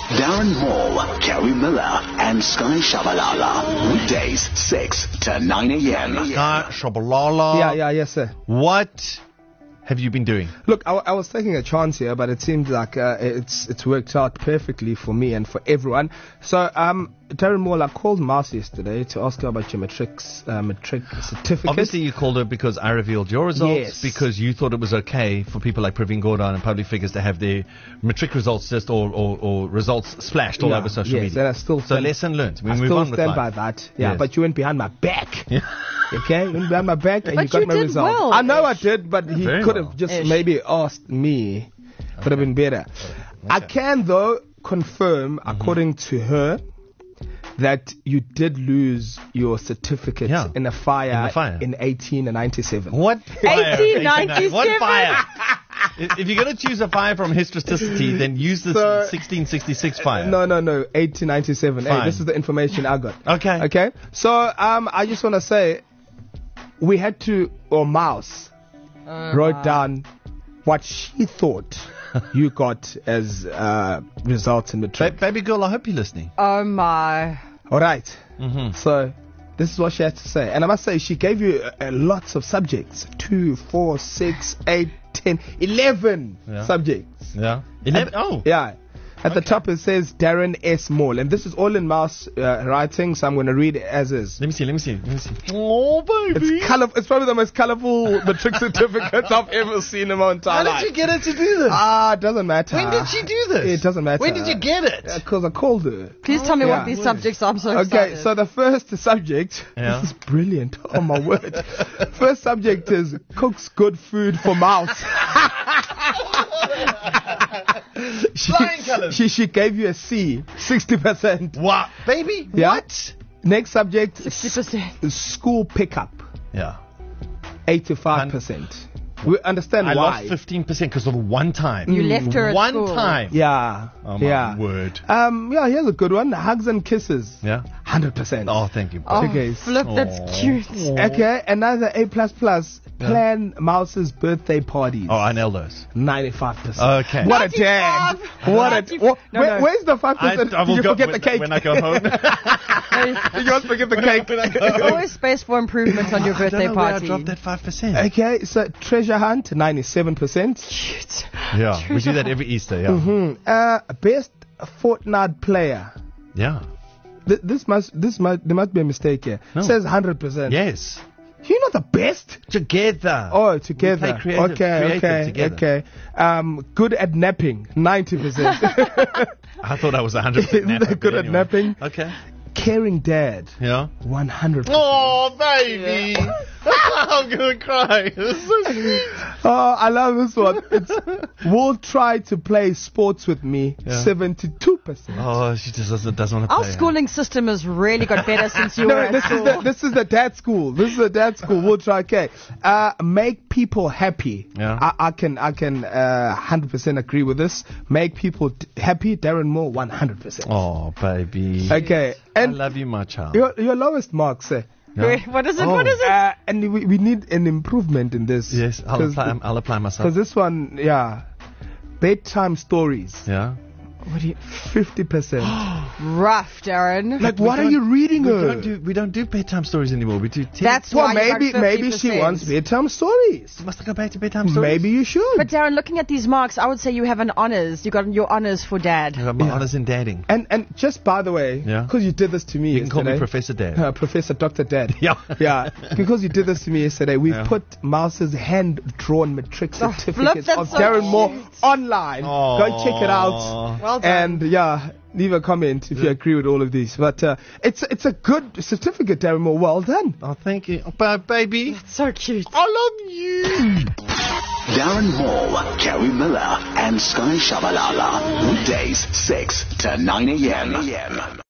Darren Moore, Gary Miller, and Sky Shabalala. Weekdays, 6 to 9 a.m. Sky Shabalala. Yeah, yes, sir. What have you been doing? Look, I was taking a chance here, but it seems like it's worked out perfectly for me and for everyone. So, Darren Moore, I called Mouse yesterday to ask her about your matric certificate. Obviously, you called her because I revealed your results, Yes. because you thought it was okay for people like Praveen Gordhan and public figures to have their matric results just or results splashed all over social media. And I still So lesson learned. We I move still on with stand life. by that. Yeah, Yes. but you went behind my back. Yeah. Okay, you went behind my back and But you got you my did result. well, I know Ish. I did, but he Very could well. have just Ish. maybe asked me. Could have been better. I can though confirm, according to her, that you did lose your certificate Yeah. in a fire In the fire. in 1897. What fire? 1897? What fire? If you're going to choose a fire from historicity, then use the So- 1666 fire. No, 1897. Hey, Fine. this is the information I got. Okay. Okay. So, I just want to say, we had to, or Mouse wrote down what she thought you got as results in the trip. Baby girl, I hope you're listening. Oh my. All right. Mm-hmm. So, this is what she had to say. And I must say, she gave you lots of subjects. 2, 4, 6, 8, 10, 11 Yeah. subjects. Yeah. Yeah. At the top it says Darren S. Moore. And this is all in Mouse writing, so I'm going to read it as is. Let me see. Oh, baby. It's probably the most colorful matric certificates I've ever seen in my entire How life. did you get her to do this? It doesn't matter. When did she do this? It doesn't matter. When did you get it? Because I called her. Please tell me Yeah. what these subjects are. I'm so Okay, excited. so the first subject, Yeah. this is brilliant. Oh my word. First subject is cooks good food for Mouse. Flying colours. She gave you a C, 60%. What? Baby? Yeah. What? Next subject, 60%. school pickup, Yeah. 85%. We understand I why. lost 15% because of one time. You left her at One school. time. Yeah. Oh, my yeah. word. Yeah, here's a good one. Hugs and kisses. Yeah. 100%. Oh, thank you. Oh, Okay. flip, that's Oh. cute. Okay, another A++. Plan Mouse's birthday parties. Oh, I nailed those. 95%. Okay. What a dad. What a... 95. No. Where's the 5%? I will Did you go forget the cake? when I go home. Did you also forget the cake? There's always space for improvement on your I don't birthday know where I party. dropped that 5%. Okay, so treasure hunt, 97%. Cute. Yeah, we do that every Easter, yeah. Best Fortnite player. Yeah. There must be a mistake here. No. It says 100%. Yes. You're not the best. Together. Oh, together. We play creative together. Okay. Good at napping, 90%. I thought I was 100% napper, Good at napping. Okay. Caring dad, Yeah. 100%. Oh, baby. I'm going to cry. It's so sweet. Oh, I love this one. It's will try to play sports with me, Yeah. 72%. Oh, she just doesn't want to Our play. schooling system has really got better since you were No, at school. this is the dad school. This is the dad school. We'll try. Okay. Make people happy. Yeah. I can 100% agree with this. Make people happy. Darren Moore, 100%. Oh, baby. Okay. I And love you, my child. your lowest mark, sir. Wait, what is it? Oh. What is it? And we need an improvement in this. Yes, I'll apply myself. Because this one, yeah. Bedtime stories, Yeah. What do you... 50%. Rough, Darren. Like, what are you reading her? We don't do bedtime stories anymore. We do That's Well, why you got maybe she 50%. wants bedtime stories. Must I go back to bedtime stories? Maybe you should. But Darren, looking at these marks, I would say you have an honors. You got your honors for dad. I got my honors in dadding. And just by the way, Yeah. because you did this to me You can call me yesterday, Professor Dad. Professor Dr. Dad. Yeah. Yeah. Because you did this to me yesterday, we Yeah. put Mouse's hand-drawn matric Oh, certificates flip, of that's so Darren cute. Moore online. Go check it out. Well done. And yeah, leave a comment if you agree with all of these. But it's a good certificate, Darren Moore. Well done. Oh, thank you. Oh, baby. So cute. I love you. Darren Moore, Gary Miller, and Sky Shabalala. Weekdays, 6 to 9 a.m.